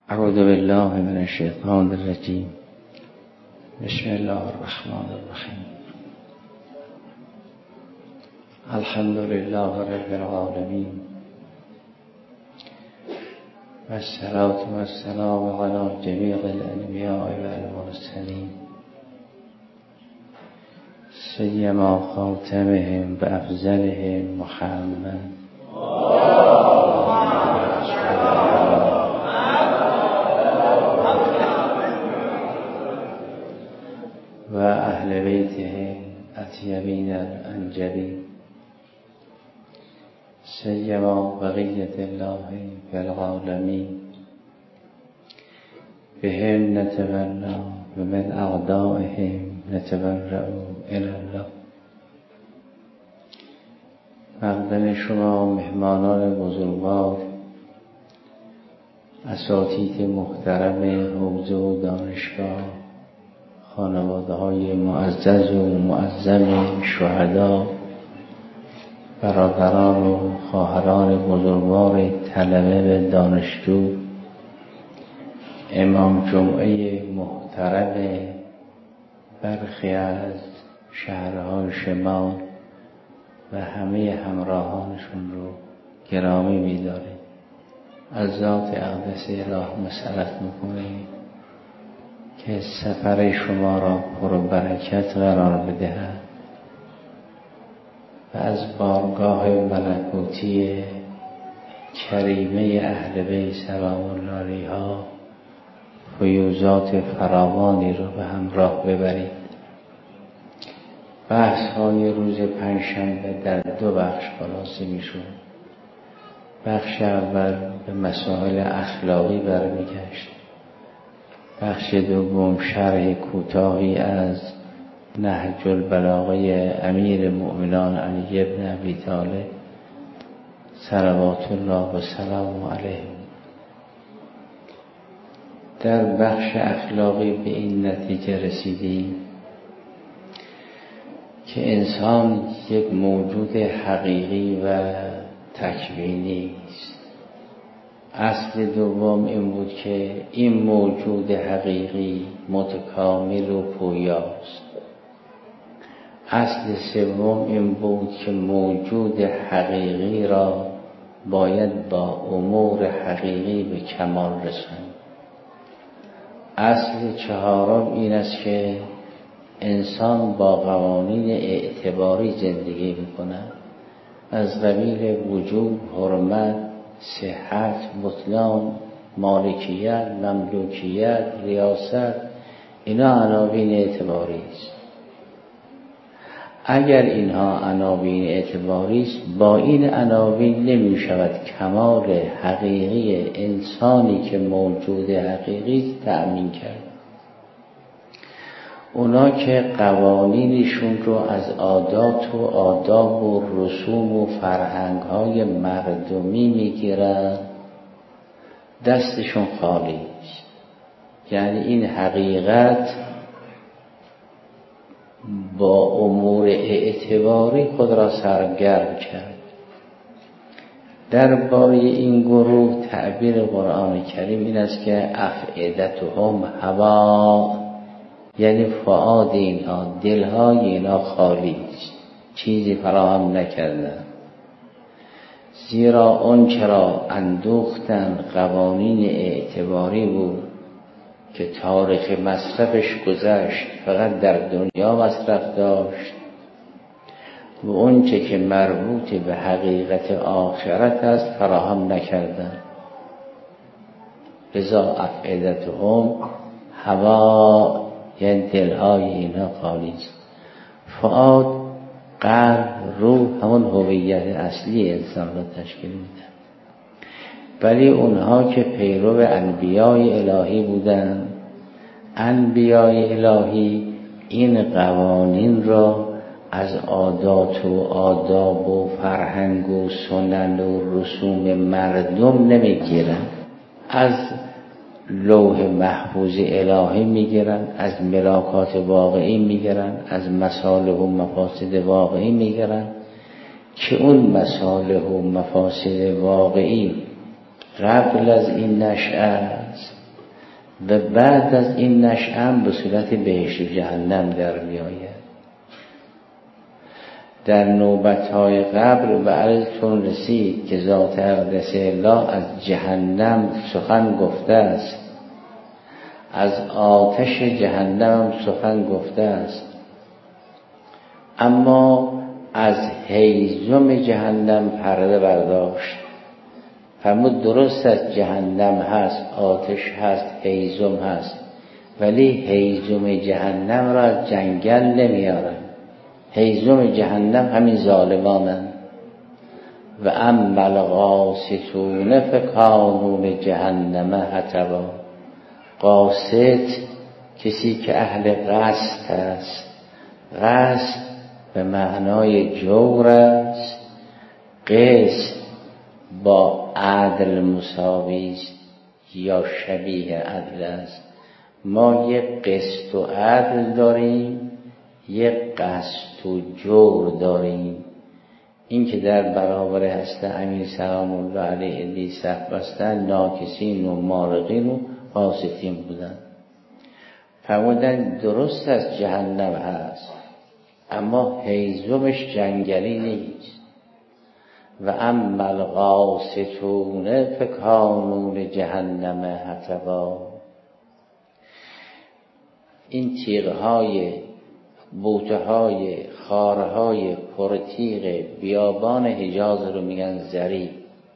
اعوذ بالله من الشیطان الرجیم. بسم الله الرحمن الرحیم. الحمد لله رب العالمین و الصلاة و السلام علی جمیع الانبیاء و المرسلین سیما خاتمهم و افضلهم محمد و اهل بیته اطیبین الانجبین سیما بقیت الله فی العالمین بهم نتبرأ و من اعدائهم نتبرأ الی الله. مقدم شما مهمانان بزرگوار، اساتید محترم حوزه و دانشگاه، خانواده های معزز و معظم شهدا، برادران و خواهران بزرگوار طلبه و دانشجو، امام جمعه محترم برخی از شهرهای شمال و همه همراهانشون رو گرامی می‌داریم. از ذات اقدس الهی مسئلت می‌کنیم که سفر شما را پر برکت قرار بدهد و از بارگاه ملکوتی کریمه اهل بیت سلام الله علیها فیوزات فراوانی را به همراه ببرید. بحث های روز پنجشنبه در دو بخش خلاصه می شود. بخش اول به مسائل اخلاقی برمیگشت. بخش دوم شرح کوتاهی از نهج البلاغه امیر المؤمنین علی بن ابی طالب صلوات الله و سلام علیه. در بخش اخلاقی به این نتیجه رسیدیم که انسان یک موجود حقیقی و تکوینی است. اصل دوم این بود که این موجود حقیقی متکامل و پویاست. اصل سوم این بود که موجود حقیقی را باید با امور حقیقی به کمال رساند. اصل چهارم این است که انسان با قوانین اعتباری زندگی می‌کند، از قبیل وجوب، حرمت، صحت، بطلان، مالکیت، مملوکیت، ریاست، اینا عناوین اعتباری است. اگر اینها عناوین اعتباری است، با این عناوین نمی شود کمال حقیقی انسانی که موجود حقیقی تأمین کرد. اونا که قوانینشون رو از عادات و آداب و رسوم و فرهنگ‌های مردمی میگیرن، دستشون خالی است. یعنی این حقیقت با امور اعتباری خود را سرگرم کرد. درباره این گروه تعبیر قرآن کریم این است که افئدتهم هوا، یعنی فؤاد اینها، دلهای اینها خالی است، چیزی فراهم نکردند. زیرا اون چرا اندوختن قوانین اعتباری بود که تاریخ مصرفش گذشت، فقط در دنیا مصرف داشت، و اون چه که مربوط به حقیقت آخرت است فراهم نکردند. لذا افئدتهم هوا، یعنی دلهای اینها خالی است. فؤاد، قلب، روح همون هویت اصلی انسان را تشکیل میده. ولی اونها که پیرو انبیای الهی بودند، انبیای الهی این قوانین را از عادات و آداب و فرهنگ و سنن و رسوم مردم نمیگیرند، از لوح محفوظ الهی میگیرن، از ملاکات واقعی میگیرن، از مصالح و مفاسد واقعی میگیرن که اون مصالح و مفاسد واقعی قبل از این نشأه است و بعد از این نشأه به صورت بهشت و جهنم در میآید. در نوبت‌های قبل و عرضتون رسید که ذات اقدس الله از جهنم سخن گفته است، از آتش جهنم سخن گفته است، اما از هیزم جهنم پرده برداشت. فرمود درست است جهنم هست، آتش هست، هیزم هست، ولی هیزم جهنم را از جنگل نمیارن. هیزم جهنم همین ظالمانند. و اما القاسطون فکانوا لجهنم حطبا. قاسط کسی که اهل قسط است. قسط به معنای جور است. قسط با عدل مساوی است یا شبیه عدل است. ما یک قسط و عدل داریم، یک قسط و جور داریم. این که در برابر هست امیر سلام الله علیه ادی صف بستن ناکسین و مارقین و قاسطین بودن. فرمودن درست است جهنم هست، اما هیزمش جنگلی نیست. و اما القاسطون فکانوا لجهنم حطبا. این تیغهای، بوته‌های، خارهای پرتیغ بیابان حجاز رو میگن زری.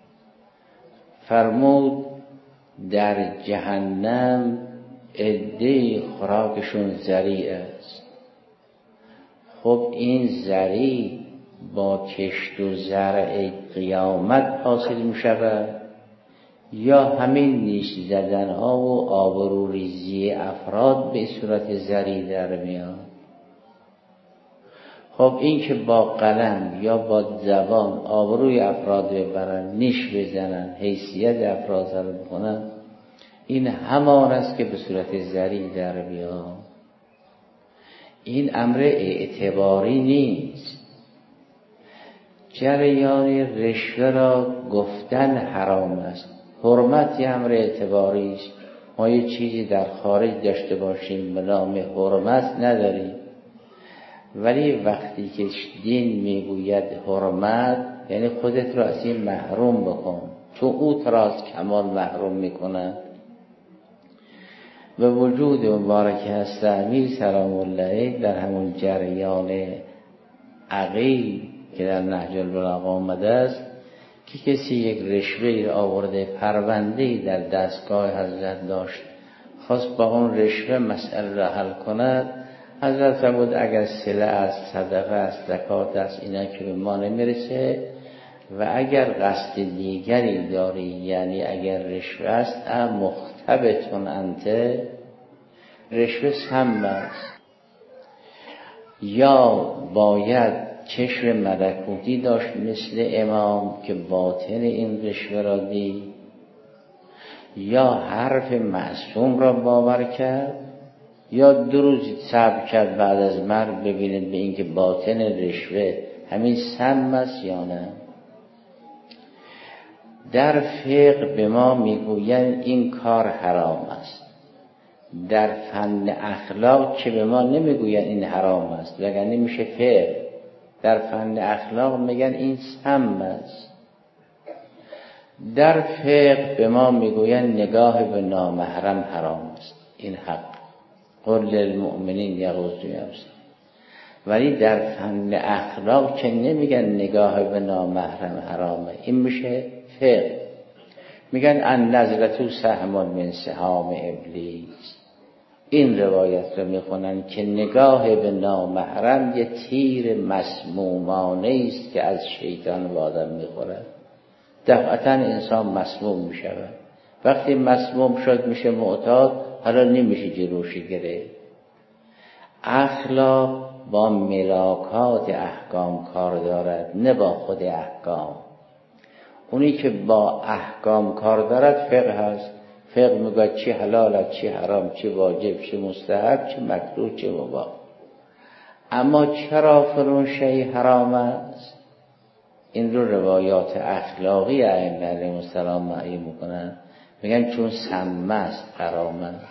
فرمود در جهنم عده خوراکشون زری است. خب این زری با کشت و زرع قیامت حاصل می شود یا همین نیش زدن ها و آبروریزی افراد به صورت زری در میاد؟ خب این که با قلم یا با زبان آبروی افراد ببرن، نیش بزنن، حیثیت افراد سر بکنن، این همان است که به صورت زری در بیاد. این امر اعتباری نیست. جریان رشوه را گفتن حرام است. حرمت یه امر اعتباری است. ما یه چیزی در خارج داشته باشیم به نام حرمت نداریم، ولی وقتی که دین میگوید حرمت یعنی خودت را از این محروم بکن، چون او تو از کمال محروم میکنه. به وجود مبارک هست امیر سلام الله در همون جریان عقیل که در نهج البلاغه آمده است که کسی یک رشوه آورده، پرونده‌ای در دستگاه حضرت داشت، خواست با اون رشوه مسئله را حل کند. حضرت فرمود اگر صله است، صدقه است، زکات است، اینا که به ما نمیرسه، و اگر قصد دیگری داری، یعنی اگر رشوه است، مختبتون انت، رشوه سم است، یا باید چشم ملکوتی داشت مثل امام که باطن این رشوه را دید، یا حرف معصوم را باور کرد، یا 2 روز صبر کرد بعد از مرگ ببینید به این که باطن رشوه همین سم است یا نه. در فقه به ما میگویند این کار حرام است. در فن اخلاق که به ما نمیگویند این حرام است، وگرنه میشه فقه. در فن اخلاق میگن این سم است. در فقه به ما میگویند نگاه به نامحرم حرام است. این حق. قل للمؤمنین یغضوا ابصارهم. ولی در فن اخلاق که نمیگن نگاه به نامحرم حرامه، این میشه فقه. میگن النظرة سهم من سهام ابلیس. این روایت رو میخونن که نگاه به نامحرم یه تیر مسمومانه است که از شیطان به آدم میخوره. دفعتا انسان مسموم میشود. وقتی مسموم شد میشه معتاد، حالا نمیشه جلوشی گرفت. اخلاق با ملاکات احکام کار دارد، نه با خود احکام. اونی که با احکام کار دارد فقه هست. فقه میگه چی حلال است، چی حرام، چی واجب، چی مستحب، چی مکروه، چی مباح. اما چرا فلان شی حرام است؟ این رو روایات اخلاقی ائمه علیهم السلام معین میکنن. میگن چون سمه است قرامه است.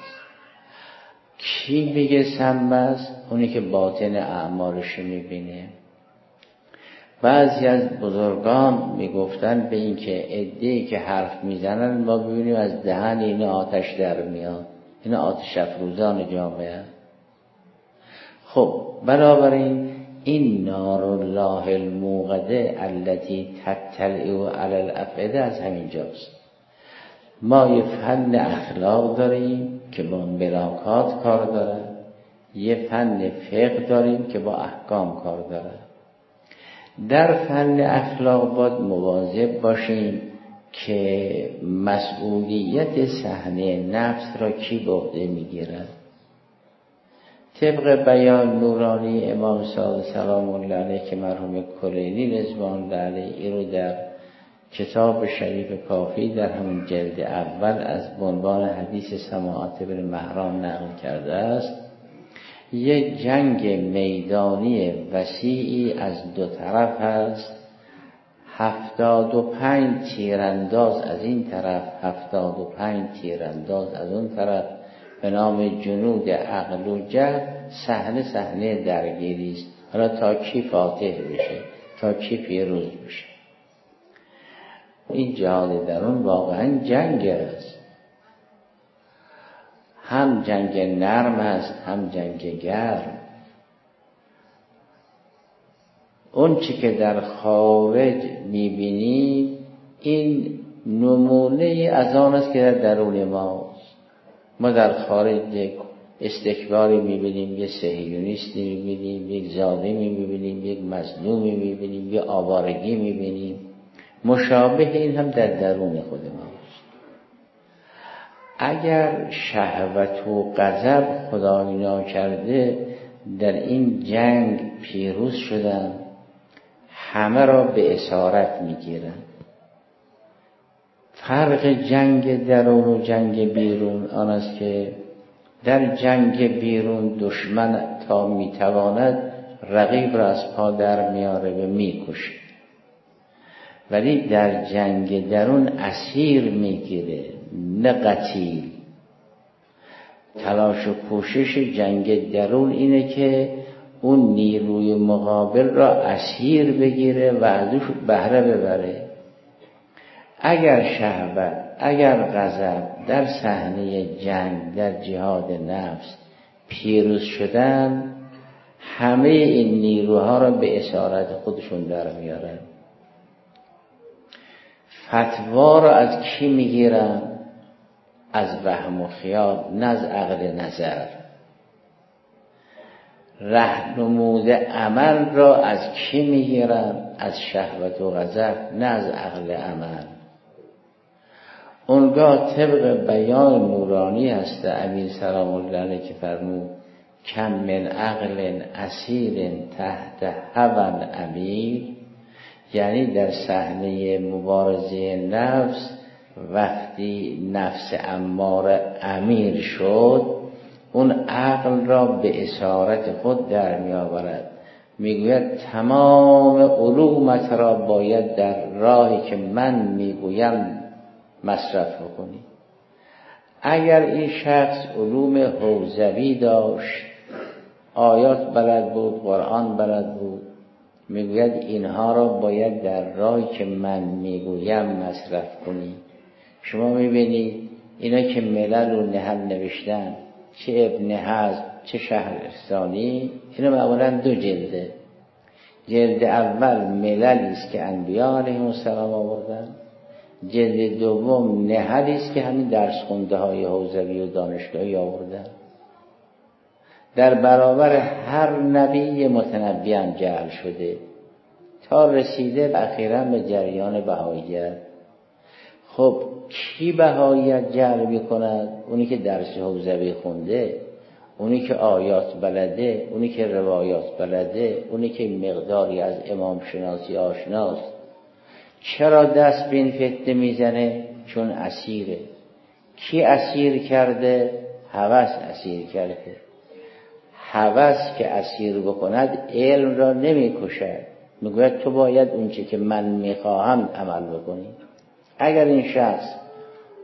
کی میگه سمه است؟ اونی که باطن اعمالش میبینه. بعضی از بزرگان میگفتن به این که عده‌ای که حرف میزنن ما ببینیم از دهن این آتش در میاد، این آتش افروزان جامعه. خب بنابراین این نار الله الموقده التي تطلع علی الافئده از همین جاست. ما یه فن اخلاق داریم که با ملاکات کار داره، یه فن فقه داریم که با احکام کار داره. در فن اخلاق باید مواظب باشیم که مسئولیت صحنه نفس را کی به عهده میگیرد. طبق بیان نورانی امام صادق سلام الله علیه که مرحوم کلینی رضوان الله علیه این رو در کتاب شریف کافی در همون جلد اول از عنوان حدیث سماعت بن مهران نقل کرده است. یک جنگ میدانی وسیعی از دو طرف است، 75 تیرانداز از این طرف، 75 تیرانداز از اون طرف، به نام جنود عقل و جهل. صحنه درگیری است. حالا تا کی فاتح بشه، تا کی پیروز بشه. این جهاد درون واقعا جنگ است، هم جنگ نرم است هم جنگ گرم. اون چی که در خارج میبینی این نمونه از آن است که در درون ماست. ما در خارج یک استکباری میبینیم، یک صهیونیستی میبینیم، یک ظالمی میبینیم، یک مظلومی میبینیم، یک آوارگی میبینیم. مشابه این هم در درون خود ماست. اگر شهوت و غضب خدای ناکرده در این جنگ پیروز شدن، همه را به اسارت میگیرن. فرق جنگ درون و جنگ بیرون آن است که در جنگ بیرون دشمن تا میتواند رقیب را از پا در میاره و میکشه، ولی در جنگ درون اسیر میگیره نه قتیل. تلاش و کوشش جنگ درون اینه که اون نیروی مقابل را اسیر بگیره و ازش بهره ببره. اگر شهوت، اگر غضب در صحنه جنگ، در جهاد نفس پیروز شدن، همه این نیروها را به اسارت خودشون در میارن. فتوا را از کی میگیرن؟ از وهم و خیال، نه از عقل نظر. راهنمود عمل را از کی میگیرن؟ از شهوت و غضب، نه از عقل عمل. اونگاه طبق بیان نورانی هست امیر سلام الله علیه که فرمود کم من عقل اسیر تحت هوی امیر، یعنی در صحنه مبارزه نفس وقتی نفس اماره امیر شد، اون عقل را به اسارت خود در می آورد. میگوید تمام علومت را باید در راهی که من میگویم مصرف کنی. اگر این شخص علوم حوزوی داشت، آیات بلد بود، قرآن بلد بود، میگوید اینها را باید در راهی که من میگویم مصرف کنی. شما میبینید اینا که ملل و نحل نوشتن، چه ابن حزم چه شهرستانی، اینا معمولا 2 جلده. جلد اول مللی است که انبیاء علیهم السلام آوردن، جلد دوم نحلی است که همین درس خونده های حوزوی و دانشگاهی آوردن. در برابر هر نبی متنبی هم جعل شده تا رسیده اخیراً به جریان بهاییت. خب کی بهاییت جعل میکند؟ اونی که درس حوزوی خونده، اونی که آیات بلده، اونی که روایات بلده، اونی که مقداری از امام شناسی آشناست. چرا دست به این فتنه میزنه؟ چون اسیره. کی اسیر کرده؟ هوس اسیر کرده. هوس که اسیر بکند علم را نمیکشد، میگوید تو باید اون چه که من میخواهم عمل بکنی. اگر این شخص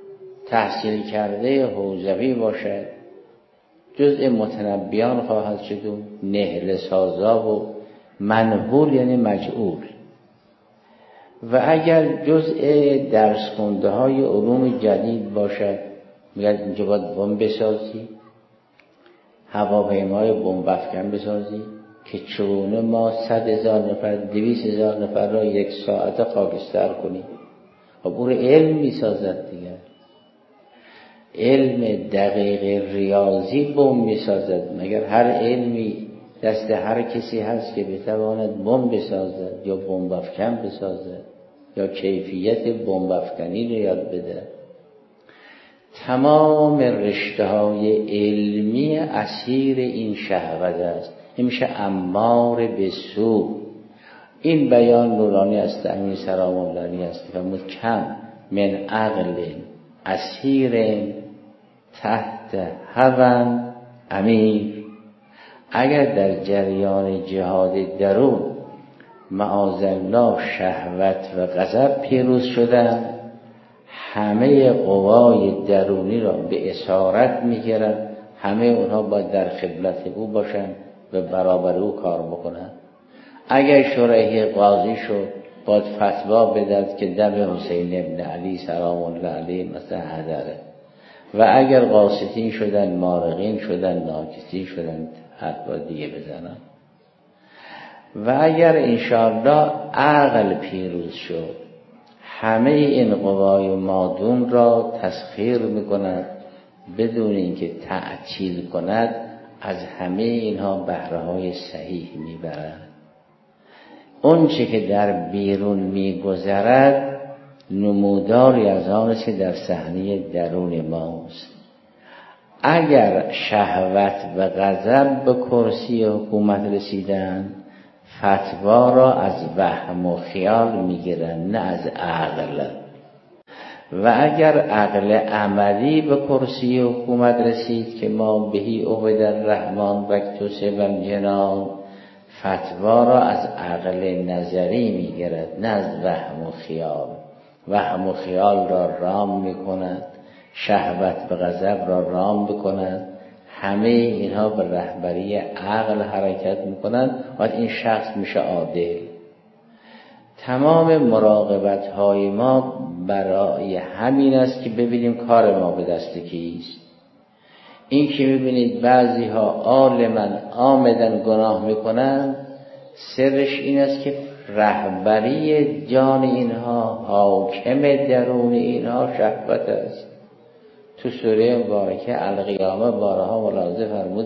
تحصیل کرده حوزوی باشد، جزء متنبیان خواهد شد و نهل سازا و منهول یعنی مجعول. و اگر جزء درس خونده های علوم جدید باشد، میگه اینجا باید بمب بسازی، هواپیمای بمب افکن بسازی که چونه ما 100,000 نفر 200,000 نفر را 1 ساعت خاکستر کنیم. خب او رو علم میسازد دیگر، علم دقیق ریاضی بمب میسازد. مگر هر علمی دست هر کسی هست که بتواند بمب بسازد یا بمب افکن بسازد یا کیفیت بمب افکنی رو یاد بده؟ تمام رشته‌های علمی اسیر این شهوت است. این میشه امار به سو. این بیان نورانی است، امیر سلام الله علیه است. فرمود کم من عقل اسیر تحت هوى امیر. اگر در جریان جهاد درون معاذالله شهوت و غضب پیروز شدن، همه قوای درونی را به اسارت میگیرن، همه اونها باید در خدمت او باشن و برابر او کار بکنن. اگر شریح قاضی شد باید فتوا بدهد که دم حسین ابن علی سلام الله علیه مثلا هدره، و اگر قاسطین شدن، مارقین شدن، ناکسین شدن، حتما دیگه بزنن. و اگر انشاءالله عقل پیروز شد، همه این قوای مادون را تسخیر میکند بدون اینکه تعطیل کند، از همه اینها بهره‌های صحیح میبرد. اون چه که در بیرون میگذرد نموداری از آن چه در صحنه درون ماست. اگر شهوت و غضب به کرسی حکومت رسیدن، فتوا را از وهم و خیال میگیرن، نه از عقل. و اگر عقل عملی به کرسی حکومت رسید که ما بهی عبد الرحمن و اکتسب الجنان، فتوا را از عقل نظری میگیرد، نه از وهم و خیال. وهم و خیال را رام میکند، شهوت و غضب را رام بکند. همه اینها به رهبری عقل حرکت میکنند و این شخص میشه عادل. تمام مراقبت های ما برای همین است که ببینیم کار ما به دست کیست. این که میبینید بعضی ها عالماً آمدن گناه میکنن، سرش این است که رهبری جان اینها، حاکم درون اینها شهوت است. تو سوره مبارکه القیامه بارها ملاحظه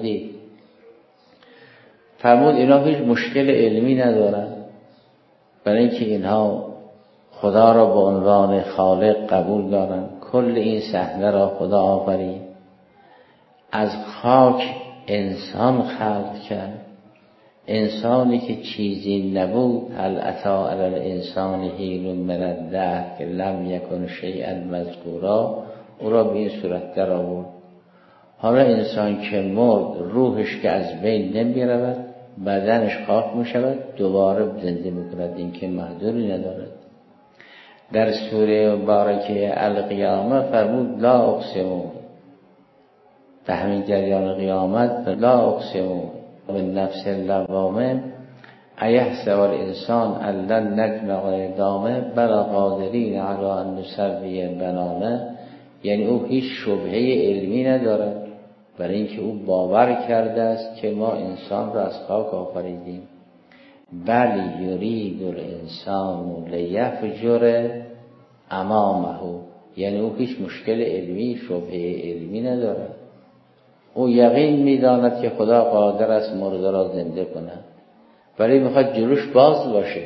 فرمود اینا هیچ مشکل علمی ندارن، برای اینکه اینها خدا را به عنوان خالق قبول دارن. کل این صحنه را خدا آفرید، از خاک انسان خلق کرد، انسانی که چیزی نبود. هل اتی علی الانسان حین من الدهر که لم یکن شیئا مذکورا، او را به این صورت در آورد. حالا انسان که مرد، روحش که از بین نمی رود، بدنش خاک می شود، دوباره زنده می کند. این که محدودی ندارد. در سوره مبارکه القیامه فرمود لا اقسمو، در همین جریان قیامت لا اقسمو بالنفس اللوامه ایحسب الانسان ان لن نجمع عظامه بلی قادرین علی ان نسوی بنانه. یعنی او هیچ شبهه علمی ندارد، برای اینکه او باور کرده است که ما انسان را از خاک آفریدیم. بلی یرید الانسان لیفجر امامه، یعنی او هیچ مشکل علمی، شبهه علمی ندارد. او یقین می‌داند که خدا قادر است مرده را زنده کند، ولی میخواد جلوش باز باشه.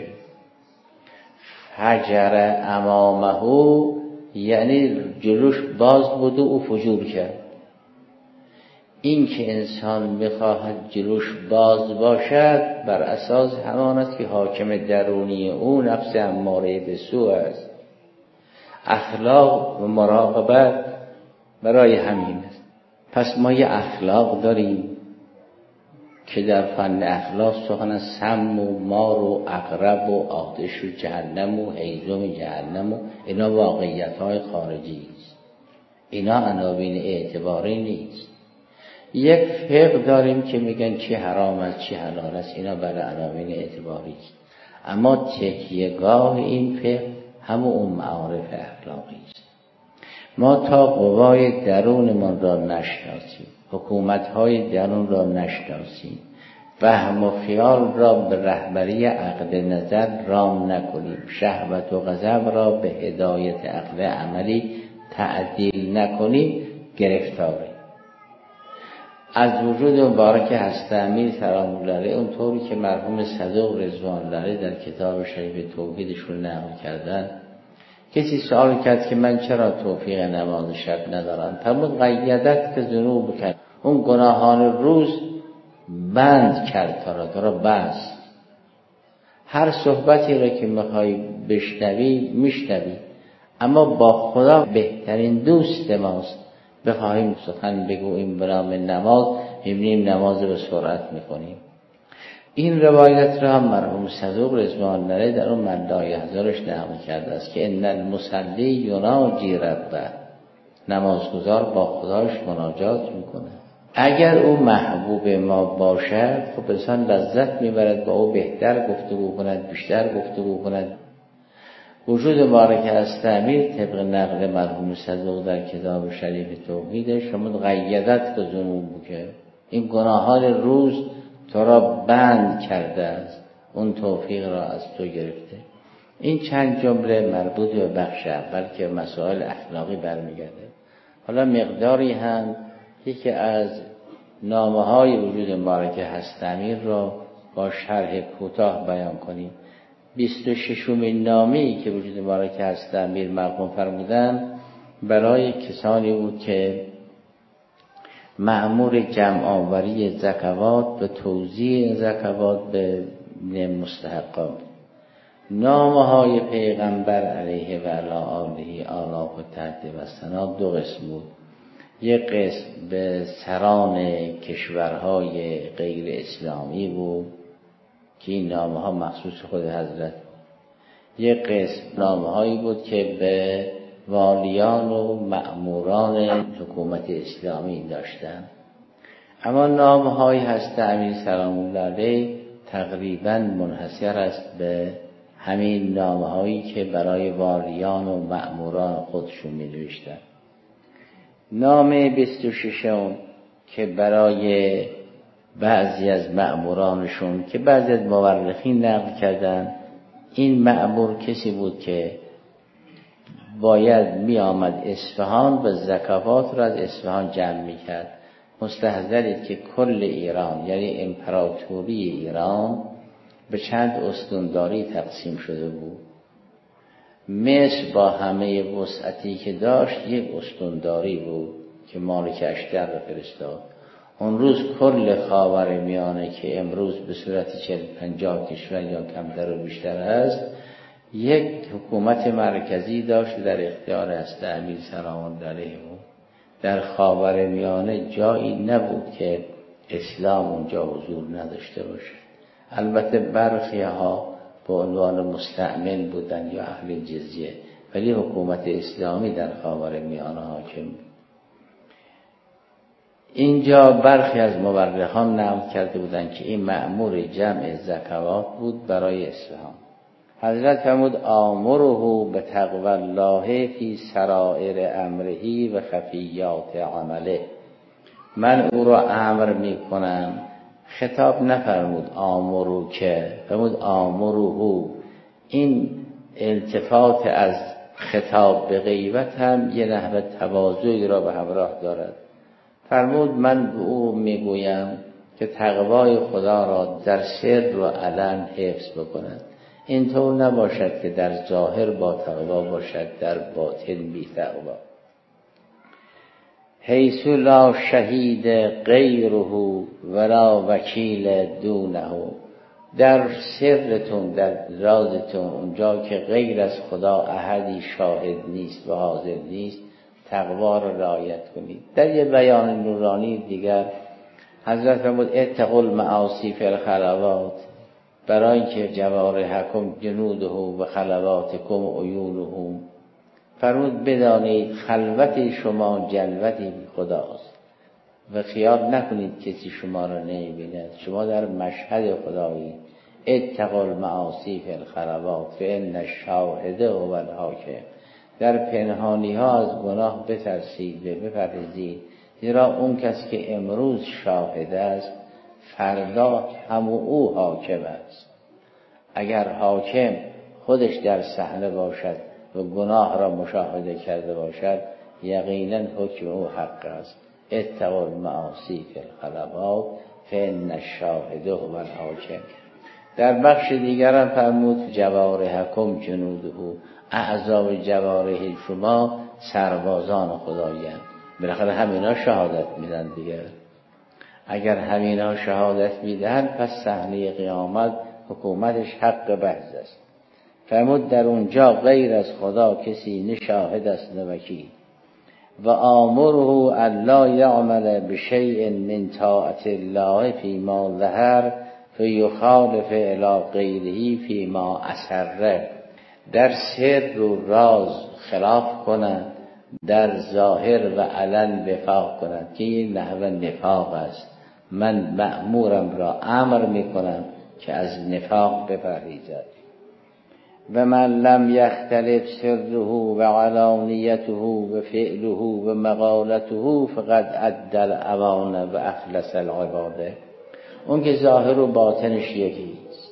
فجر امامه یعنی جلوش باز بود و او فجور کرد. این که انسان میخواهد جلوش باز باشد بر اساس همان است که حاکم درونی او نفس اماره به سو است. اخلاق و مراقبت برای همین است. پس ما یه اخلاق داریم که در فن اخلاق سخن از سم و مار و عقرب و آتش و جهنم و هیزم جهنم و اینا واقعیت های خارجی است. اینا عناوین اعتباری نیست. یک فقه داریم که میگن چی حرام است چی حلال است، اینا برای عناوین اعتباری است. اما تکیهگاه این فقه همون اون معارف اخلاقی است. ما تا قوای درونمان را نشناسیم، حکومت‌های درون را نشناسیم، فهم و خیال را به رهبری عقل نظر رام نکنیم، شهوت و غضب را به هدایت عقل عملی تعدیل نکنیم، گرفتاریم. از وجود مبارک حضرت امیر سلام الله علیه، اونطوری که مرحوم صدوق رضوان الله علیه در کتاب شریف توحیدشون نقل کردن، کسی سوال کرد که من چرا توفیق نماز شب ندارم؟ فرمود قیدت که ذنوب کرد، اون گناهان روز بند کرد، تا را بست. هر صحبتی را که میخوای بشنوی میشنوی، اما با خدا بهترین دوست ماست. بخواهیم سخن بگوییم به نام نماز، میبینیم نماز به سرعت میکنیم. این روایت را هم مرحوم صدوق رضوان الله علیه در اون مدعای هزارش نقل کرده است که ان المصلی یناجی ربه، نمازگزار با خداش مناجات میکنه. اگر او محبوب ما باشد خب انسان لذت میبرد با او بهتر گفتگو کند، بیشتر گفتگو کند. وجود مبارک حضرت امیر طبق نقل مرحوم صدوق در کتاب شریف توحیدش فرمود قیدت که ذنوب که این گناهان روز تو را بند کرده است، اون توفیق را از تو گرفته. این چند جمله مربوط به بخش اول که مسائل اخلاقی برمیگرده. حالا مقداری هم یکی از نامه‌های وجود مبارک حضرت امیر را با شرح کوتاه بیان کنیم. 26مین نامه‌ای که وجود مبارک حضرت امیر مرقوم فرمودن برای کسانی بود که مأمور جمع آوری زکوات و توزیع زکوات به مستحقان. نامه‌های پیغمبر علیه و علی آله آلاف و تحت و ثنا دو قسم بود. یک قسم به سران کشورهای غیر اسلامی بود که این نامه‌ها مخصوص خود حضرت. یک قسم نامه‌هایی بود که به والیان و مأموران حکومت اسلامی داشتن. اما نامه‌های حضرت امیر سلام الله علیه تقریباً منحصر است به همین نامه‌هایی که برای والیان و مأموران خودشون می‌نوشتن. نامه 26 که برای بعضی از مأمورانشون که بعضی از مورخین نقل کردن، این مأمور کسی بود که باید می آمد اصفهان و زکوات را از اصفهان جمع می کرد. مستحضرید که کل ایران یعنی امپراتوری ایران به چند استانداری تقسیم شده بود. مصر با همه وسعتی که داشت یک استانداری بود که مالک اشتر را فرستاد. اون روز کل خاورمیانه که امروز به صورت 40-50 کشور یا کمتر و بیشتر است، یک حکومت مرکزی داشت در اختیار حضرت امیر سلام الله علیه بود. در خاورمیانه جایی نبود که اسلام اونجا حضور نداشته باشه. البته برخی ها به عنوان مستأمن بودن یا اهل جزیه، ولی حکومت اسلامی در خاورمیانه حاکم بود. اینجا برخی از مورخان نقل کرده بودند که این مأمور جمع زکوات بود برای اصفهان. حضرت فرمود آمره به تقوی الله فی سرائر امره و خفیات عمله. من او را امر می کنم. خطاب نفرمود آمرو که، فرمود آمره. این التفات از خطاب به غیبت هم یه نحو تواضعی را به همراه دارد. فرمود من به او میگویم که تقوای خدا را در سر و علن حفظ بکند. اینطور نباشد که در ظاهر با تقوا باشد، در باطن بی تقوا. حیث لا شهید غیره ولا وکیل دونه. در سرتون، در رازتون، اونجا که غیر از خدا احدی شاهد نیست و حاضر نیست، تقوا را رعایت کنید. در یه بیان نورانی دیگر حضرت فرمود اتقوا المعاصی فی الخلوات، برای اینکه جوارحکم جنوده و خلواتکم عیونهم، فرمود بدانید خلوت شما جلوتی خداست و خیال نکنید کسی شما را نمی‌بیند. شما در مشهد خدایی. اتقوا المعاصی فی الخلوات فان الشاهد هو الحاکم. در پنهانی ها از گناه بترسید و بپرهیزید، زیرا اون کس که امروز شاهد است فردا هم او حاکم است. اگر حاکم خودش در صحنه باشد و گناه را مشاهده کرده باشد، یقینا حکم او حق است. اتقوا المعاصی فی الخلوات فان الشاهد هو الحاکم. در بخش دیگر هم فرمود جوارحکم جنوده، اعضای جوارح شما سربازان خدایند. بالاخره همینا شهادت میدن دیگه. اگر همینا شهادت میدن پس صحنه قیامت حکومتش حق بحث است. فرمود در اونجا غیر از خدا کسی نه شاهد است نه وکیل. و آمره الا یعمل بشیء من طاعت الله فیما ظهر فیخالف الی غیره فیما اسر. در سر و راز خلاف کنند، در ظاهر و علن وفاق کنند که این نحو نفاق است. من مأمورم را امر میکنم که از نفاق بپرهیزد. و من لم یختلف سره و علانیته و فعله و مقالته فقد ادى الامانه و اخلص العباده. اون که ظاهر و باطنش یکیست،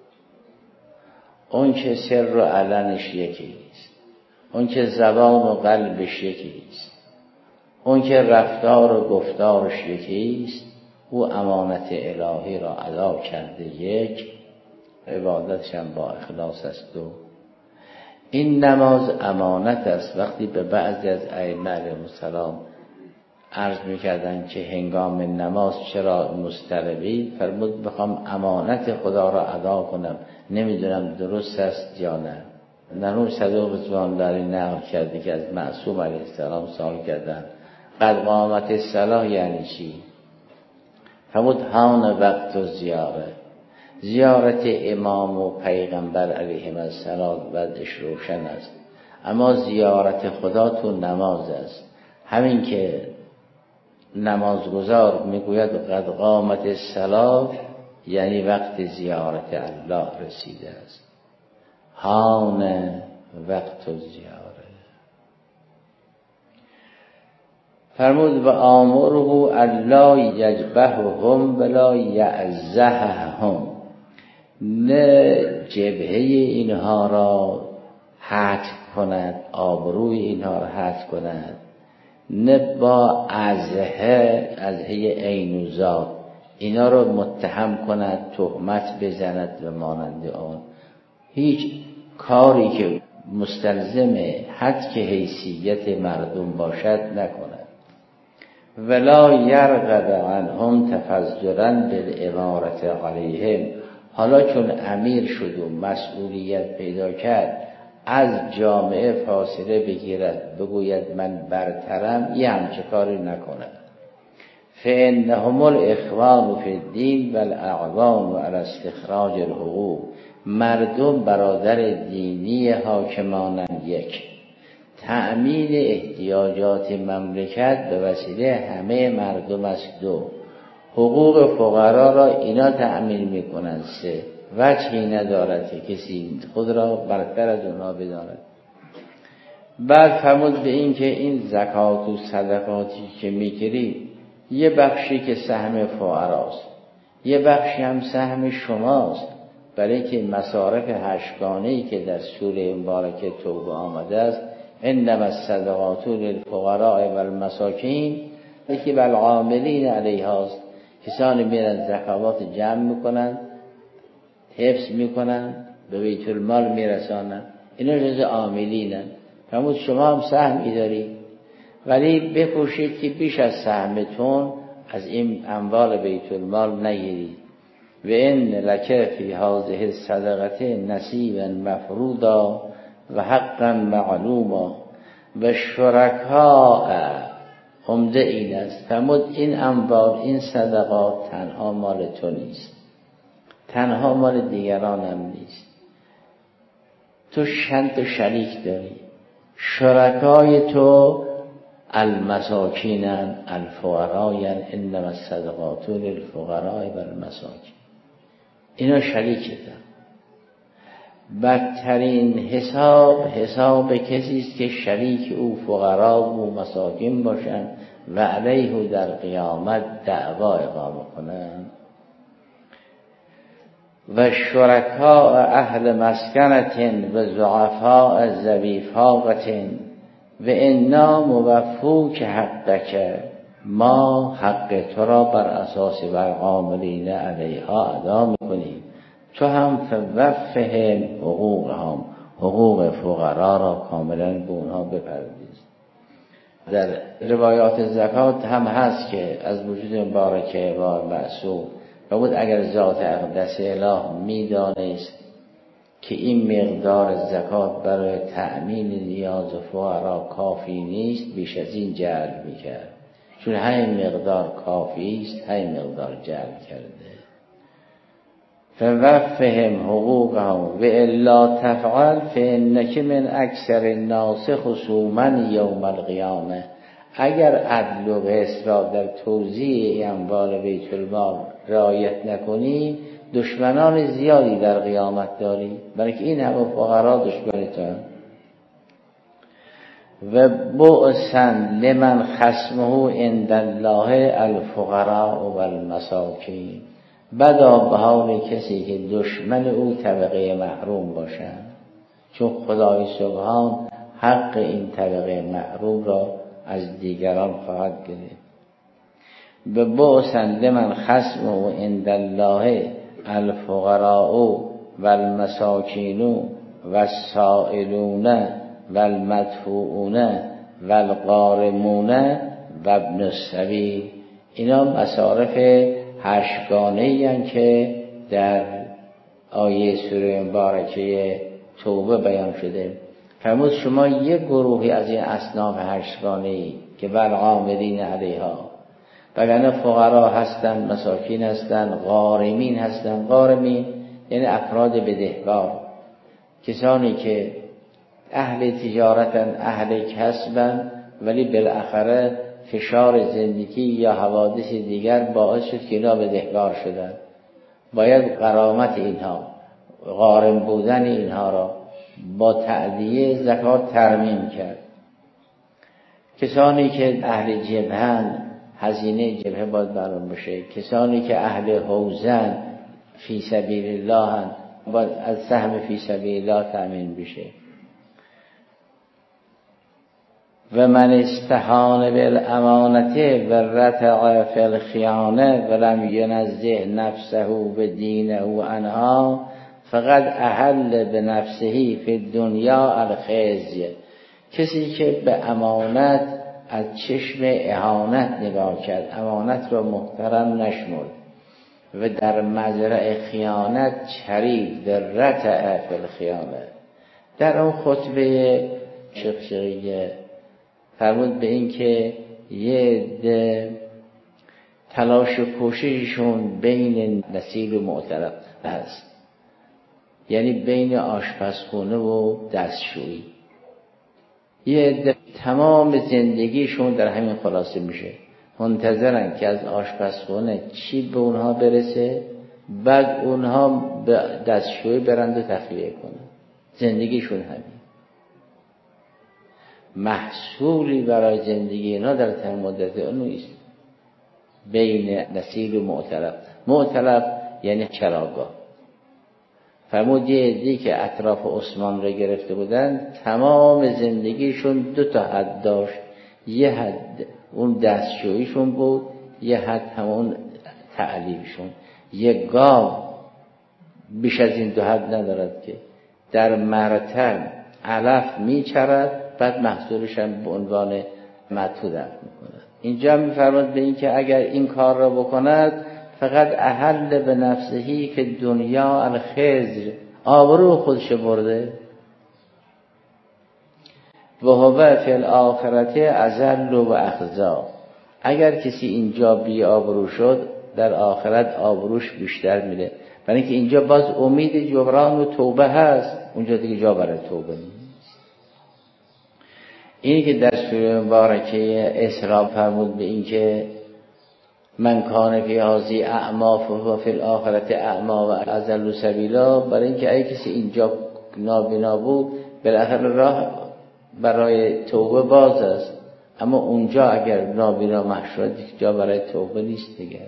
اون که سر و علنش یکیست، اون که زبان و قلبش یکیست، اون که رفتار و گفتارش یکیست، او امانت الهی را ادا کرده. یک، عبادتش هم با اخلاص است. دو، این نماز امانت است. وقتی به بعضی از ائمه علیهم السلام عرض میکردن که هنگام نماز چرا مضطربی، فرمود بخوام امانت خدا را ادا کنم، نمیدونم درست است یا نه. مرحوم صدوق رضوان الله نقل کرده که از معصوم علیه السلام سوال کردن قد قامت الصلاة یعنی چی؟ فرمود هان وقت و زیارت امام و پیغمبر علیهم السلام وضعش روشن است، اما زیارت خدا تو نماز است. همین که نمازگزار میگوید قد قامت الصلاة یعنی وقت زیارت الله رسیده است. هان وقت و زیاره. فرمود و آمره الا یجبههم ولا یعزههم. نه جبهه اینها را حتم کند، آبروی اینها را حتم کند، نه با ازهه عین و ذات اینا رو متهم کند، تهمت بزند و مانند آن. هیچ کاری که مستلزم حد که حیثیت مردم باشد نکند. ولا یرغب عنهم تفضلا بالامارة علیهم. حالا چون امیر شد و مسئولیت پیدا کرد، از جامعه فاصله بگیرد، بگوید من برترم، یه همچه کاری نکند. فانهم الاخوان فی الدین و الاعوان علی استخراج الحقوق. مردم برادر دینی حاکمانند. یک، تأمین احتیاجات مملکت به وسیله همه مردم است. دو، حقوق فقرا را اینا تأمین میکنند. سه، وجهی ندارد که کسی خود را برتر از اونها بداند. بعد فرمود به این که این زکات و صدقاتی که میگیرید یه بخشی که سهم فقراست، یه بخشی هم سهم شماست، برای که مصارف هشتگانه‌ای که در سوره مبارکه توبه آمده است، انما الصدقات للفقراء والمساکین یکی بالعاملین علیها است. کسانی میرن زکات جمع میکنن، حفظ میکنن، به بیت المال میرسانن، اینا جزء عاملینن. فرمود شما هم سهمی دارید، ولی بکوشید که بیش از سهمتون از این اموال بیت المال نگیرید. و ان لک فی هذه الصدقه نصیبا مفروضا و حقا معلوما و شرکاء. عمده این است. فرمود این اموال، این صدقات تنها مال تو نیست، تنها مال دیگران هم نیست. تو چند تا شریک داری. شرکای تو المساکینن الفقراین انما الصدقات للفقراء والمساکین. اینا شریکتن. بدترین حساب کسی است که شریک او فقرا و مساکین باشن و علیه در قیامت دعوا اقامه کنن. و شرکاء اهل مسکنتن و ضعفاء ذوی فاقتن و انا موفوک حقک، ما حق تو را بر اساس والعاملین علیها ادا میکنیم، تو هم فوفهم حقوقهم، حقوق فقرا را کاملا به اونها بپرداز. در روایات زکات هم هست که از وجود مبارکه و معصوم و بود اگر ذات اقدس اله میدانست که این مقدار زکات برای تأمین نیاز فقرا کافی نیست، بیش از این جعل میکرد، چون همین مقدار کافی است، همین مقدار جعل کرده. فوفهم حقوقهم و الا تفعل فانک من اکثر الناس خصوما یوم القیامه. اگر عدل و قسط را در توزیع اموال بیت المال رعایت نکنی، دشمنان زیادی در قیامت داری، برای که این همه فقرا دشمنتان. و بؤسن لمن خصمه عند الله الفقراء والمساکین. بدا به حال کسی که دشمن او طبقه محروم باشند، چون خدای سبحان حق این طبقه محروم را از دیگران خواهد گرفت. به بؤسن لمن خصمه عند الله الفقراء والمساکین والسائلون والمدفوعون والغارمون و ابن السبیل. اینا مصارف 8 گانه‌ای هستند که در آیه سوره مبارکه توبه بیان شده. فرمود شما یک گروهی از این اصناف 8 گانه‌ای که والعاملین علیها، وگرنه فقرا هستند، مساکین هستند، غارمین هستند. غارمین یعنی افراد بدهکار، کسانی که اهل تجارتن، اهل کسبن، ولی بالاخره فشار زندگی یا حوادث دیگر باعث شد که اینا بدهکار شدن. باید غرامت اینها، غارم بودن اینها را با تأدیه زکات ترمیم کرد. کسانی که اهل جبهن، هزینه جبهه باید معلوم بشه. کسانی که اهل حوزن، فی سبیل الله، باید از سهم فی سبیل الله تأمین بشه. و من استحان بالامانته و رتع فی الخیانه و لم ینزه نفسه و دینه عنها فقد احل بنفسه فی الدنیا الخزی. کسی که به امانت از چشم اهانت نگاه کرد، امانت را محترم نشمرد و در مزرع خیانت چرید، در رتع فی الخیانه. در اون خطبه شقشقیه فرمود به این که یه تلاش و کوشششون بین نسیل و معترف هست، یعنی بین آشپزخونه و دستشویی. یه تمام زندگیشون در همین خلاصه میشه، منتظرن که از آشپزخونه چی به اونها برسه، بعد اونها به دستشویی برند و تخلیه کنن. زندگیشون همین. محصولی برای زندگی اینا در تمام مدت اون نیست. بین نسیل و معترف. معترف یعنی چراگاه. فرمود یه عده‌ای که اطراف عثمان را گرفته بودن، تمام زندگیشون 2 حد داشت. یه حد اون دستشوییشون بود، یه حد همون تعلیمشون. یه گاو بیش از این 2 حد ندارد که در مرتع علف میچرد، بعد محصولش هم به عنوان مدفوع دفع میکند. اینجا میفرماد به این که اگر این کار را بکند فقط احل به نفسهی که دنیا الخزر، آبرو خودش برده، و هو فی الاخرت اذل و اخزا. اگر کسی اینجا بی آبرو شد، در آخرت آبروش بیشتر میره، برای اینکه اینجا باز امید جبران و توبه هست، اونجا دیگه جا برای توبه نیست. اینی که در سوره مبارکه اسراء فرمود به این که من کان فی هذه اعمی فهو فی الاخرة اعمی و اضل سبیلا، برای اینکه اگه کسی اینجا نابینا بود بالاخره راه برای توبه باز است، اما اونجا اگر نابینا محشور جا برای توبه نیست دیگه.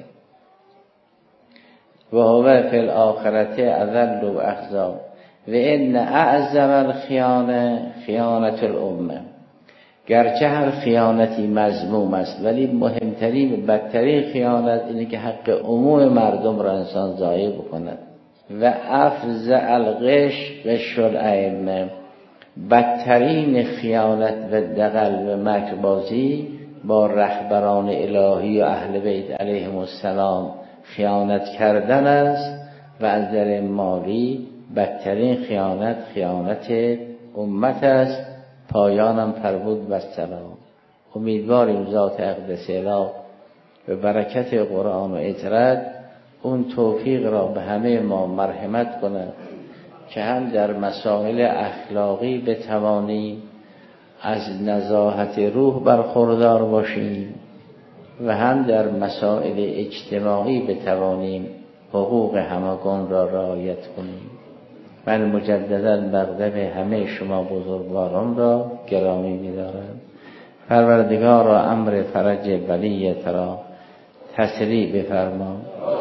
و هو فی الاخرة اضل و اخزی و ان اعظم الخیانه خیانت الامه. گرچه هر خیانتی مذموم است ولی مهمترین بدترین خیانت اینه که حق عموم مردم را انسان ضایع بکند. و افظع الغش غش الائمه. بدترین خیانت و دغل و مکربازی با رهبران الهی و اهل بیت علیهم السلام خیانت کردن است. و از نظر مالی بدترین خیانت خیانت امت است. پایانم فرمود و السلام. امیدواریم ذات اقدس اله به برکت قرآن و اطرد اون توفیق را به همه ما مرحمت کند که هم در مسائل اخلاقی بتوانیم از نزاهت روح برخوردار باشیم و هم در مسائل اجتماعی بتوانیم حقوق همگان را رعایت کنیم. من مجددا مقدم همه شما بزرگواران را گرامی می‌دارم. پروردگار را امر فرج ولیت را تسریع بفرما.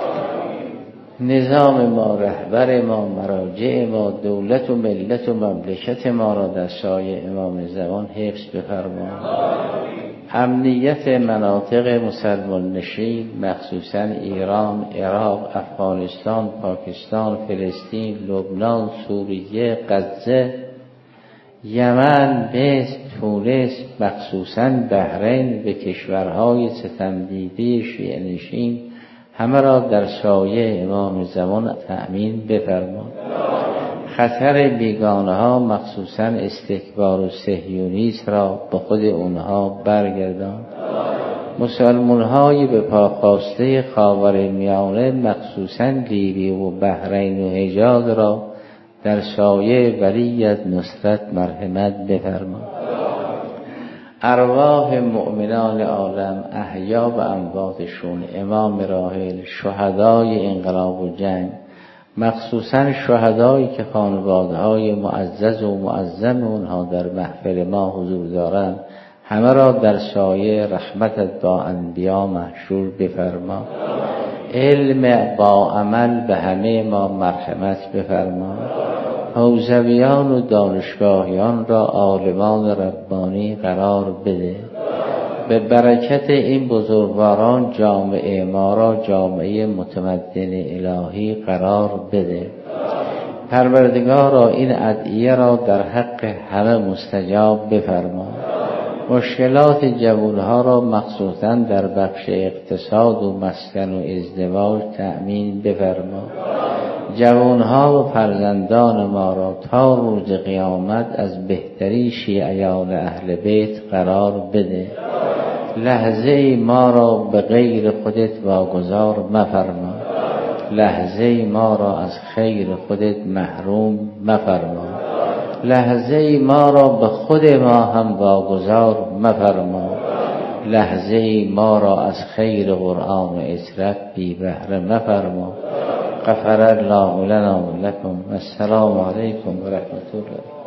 نظام ما، رهبر ما، مراجع ما، دولت و ملت و مملکت ما را در سایه امام زمان حفظ بفرما. امنیت مناطق مسلمان نشین مخصوصا ایران، عراق، افغانستان، پاکستان، فلسطین، لبنان، سوریه، غزه، یمن، مصر، تونس، مخصوصا بحرین و کشورهای ستمدیده شیعه نشین همه را در سایه امام زمان تأمین بفرما. خطر بیگانه ها مخصوصا استکبار و صهیونیسم را به خود اونها برگردان. مسلمان های به پاخواسته خاورمیانه مخصوصا لیبی و بحرین و حجاز را در سایه ولیت نصرت مرحمت بفرما. ارواح مؤمنان عالم احیا و امواتشون، امام راحل، شهدای انقلاب و جنگ، مخصوصا شهدایی که خانواده‌های معزز و معظم اونها در محفل ما حضور دارند، همه را در سایه رحمتت با انبیا محشور بفرما. علم با عمل به همه ما مرحمت بفرما. حوزویان و دانشگاهیان را عالمان ربانی قرار بده. به برکت این بزرگواران جامعه ما را جامعه متمدن الهی قرار بده. پروردگارا این ادعیه را در حق همه مستجاب بفرما. مشکلات جوانها را مخصوصا در بخش اقتصاد و مسکن و ازدواج تأمین بفرما. جوانها و فرزندان ما را تا روز قیامت از بهترین شیعیان اهل بیت قرار بده. لحظه ما را به غیر خودت واگذار مفرما. لحظه ما را از خیر خودت محروم مفرما. لحظه ما را به خود ما هم واگذار مفرما. لحظه ما را از خیر قرآن و عترت بی بهره مفرما. غفر الله لنا و لکم. السلام علیکم و رحمت الله.